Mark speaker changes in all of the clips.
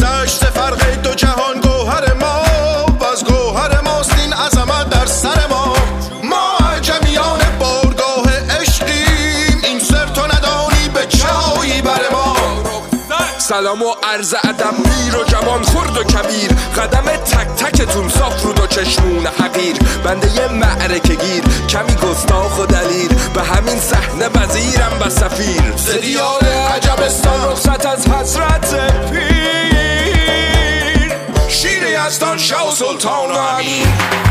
Speaker 1: بگذشت فرق دو جهان گوهر ما و از گوهر ماست این عظمت در سر ما. ما عجمیان بارگاه عشقیم، این سر تو ندانی به چایی بر ما.
Speaker 2: سلام و عرض ادب پیر و جوان خرد و کبیر، قدم تک تکتون صاف رود و چشمون حقیر. بنده یه معرکه گیر کمی گستاخ و دلیر، به همین صحنه وزیرم و سفیر. ز دیار عجبستان رخصت از حضرت پیر، شیر یزدان شاه و سلطان و امیر.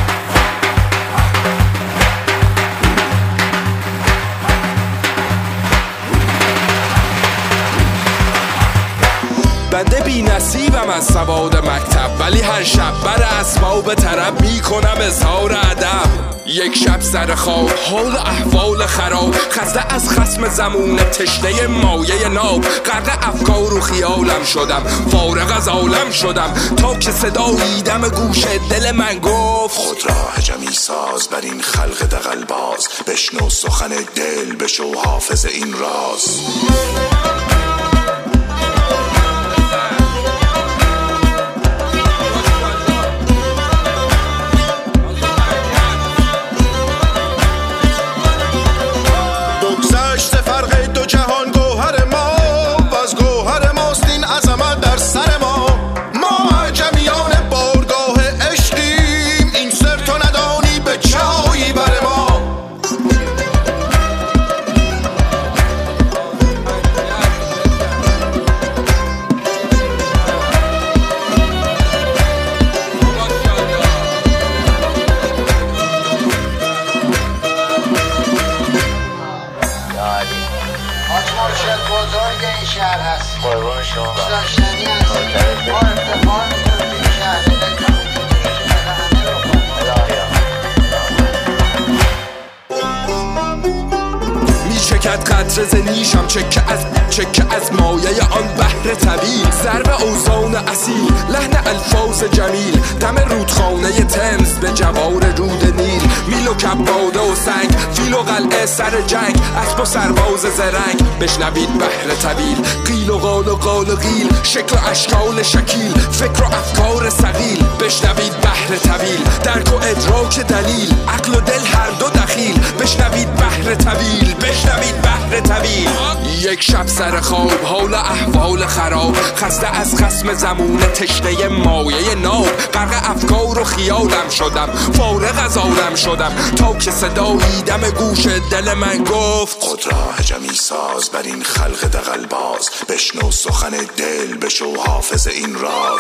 Speaker 2: بنده بی نصیبم از سواد مکتب، ولی هر شب بر اسباب طرب میکنم اظهار ادب. یک شب سر خواب حال احوال خراب، خسته از خصم زمون تشنه مایه ناب. غرق افکار و خیالم شدم، فارغ از عالم شدم، تا که صدایی دم گوش دل من گفت
Speaker 3: خود را عجمی ساز بر این خلق دغل باز، بشنو سخن دل بشو حافظ این راز.
Speaker 1: فرق دو جهان گوهر ما و از گوهر ماست این عظمت در سر ما. ما عجمیان بارگاه عشقیم، این سر تو ندانی به چایی بر ما.
Speaker 4: مرشد بزرگ این شهر هست. قربان شما داشتنی هست. ما افتخار میکنیم این شهر
Speaker 2: میچکد قطره ز نیشم، چکه از مایه آن بحر طویل. ضرب اوزان اصیل، لحن الفاظ جمیل، دم رودخانه تمز به جوار رود نیل. میل و کباده و سنگ، فیل و قلعه سر جنگ، اسب و سرباز زرنگ. بشنوید بحر طویل، قیل و قال و قال و قیل، شکل و اشکال شکیل، فکر و افکار ثقیل. بشنوید بحر طویل، درک و ادراک دلیل، عقل و دل هر دو دخیل. بشنوید بحر طویل، بشنوید بحر طویل. یک شب سر خواب حال احوال خراب، خسته از خصم زمون تشنه مایه ناب. غرق افکار و خیالم شدم، فارغ از عالم شدم، تا که صدایی دم گوش دل من گفت
Speaker 3: خود را عجمی ساز بر این خلق دغل باز، بشنو سخن دل بشو حافظ این راز.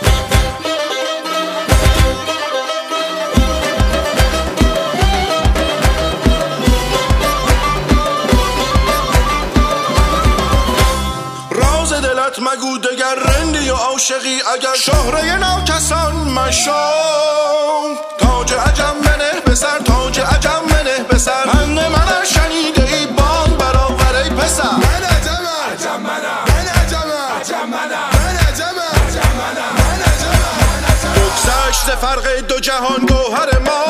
Speaker 1: دلت مگو دگر رندی و عاشقی، اگر شهره ناکسان مشام. تاج عجم منه به سر، تاج عجم منه به سر، پند من شنیده ای بان برآور ای پسر. من عجمم،
Speaker 2: عجم منم،
Speaker 1: من عجمم،
Speaker 2: عجم منم،
Speaker 1: من عجمم،
Speaker 2: عجم منم، من عجمم.
Speaker 1: بگذشت فرق دو جهان گوهر ما